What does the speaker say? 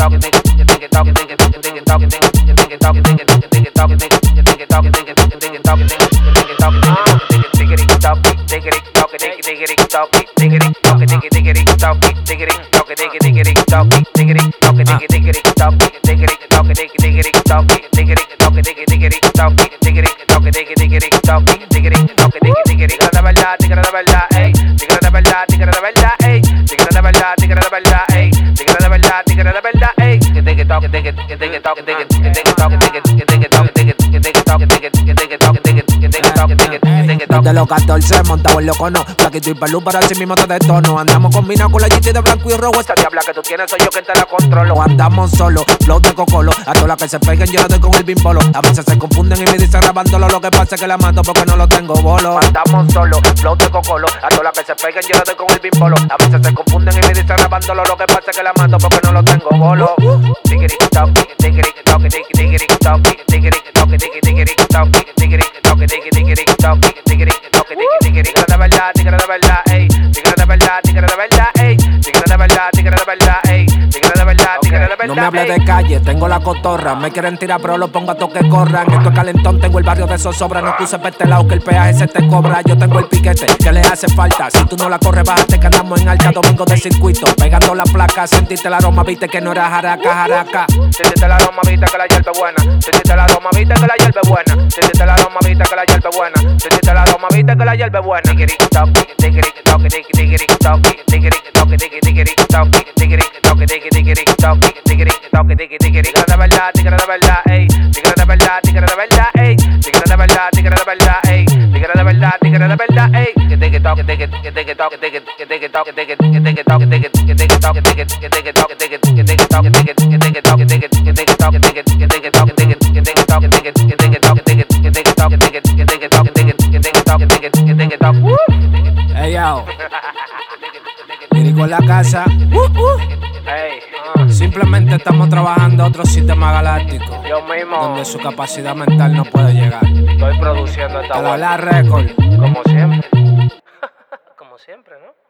Desde los 14 montado en locono, flaquito y pelú pero así mismo te detono. Andamos combinados con la GT de blanco y rojo. Esta diabla que tú tienes soy yo quien te la controlo. Andamos solo, flow de cocolo. A todas las que se peguen yo no doy con el bimbolo. A veces se confunden y me dicen grabándolo. Lo que pasa es que la mato porque no lo tengo bolo. Andamos solo, flow de cocolo. A todas las que se peguen yo no doy con el bimbolo. A veces se confunden y me dicen grabándolo. Lo que pasa es que la mato porque no lo tengo bolo. No me hables de calle, tengo la cotorra. Me quieren tirar pero lo pongo a toque corran. Esto es calentón, tengo el barrio de zozobra. No puse para este lado que el peaje se te cobra. Yo tengo el piquete que le hace falta. Si tú no la corres, bájate que andamos en alta. Domingo de circuito, pegando la placa. Sentiste el aroma, viste que no era jaraca, jaraca. Sentiste el aroma, viste que la hierba es buena. Sentiste el aroma, viste que la hierba es buena. Sentiste el aroma, viste que la hierba es buena. Sentiste el aroma, viste que la hierba es buena. Hey yo, lírico en la casa. Simplemente estamos trabajando otro sistema galáctico. Yo mismo. Donde su capacidad mental no puede llegar. Estoy produciendo esta la récord. Como siempre. Como siempre, ¿no?